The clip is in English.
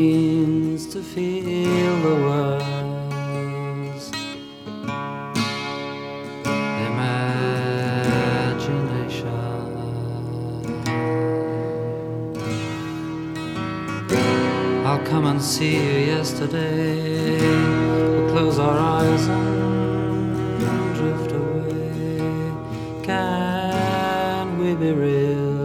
means to feel the world's imagination. I'll come and see you yesterday. We'll close our eyes and drift away. Can we be real?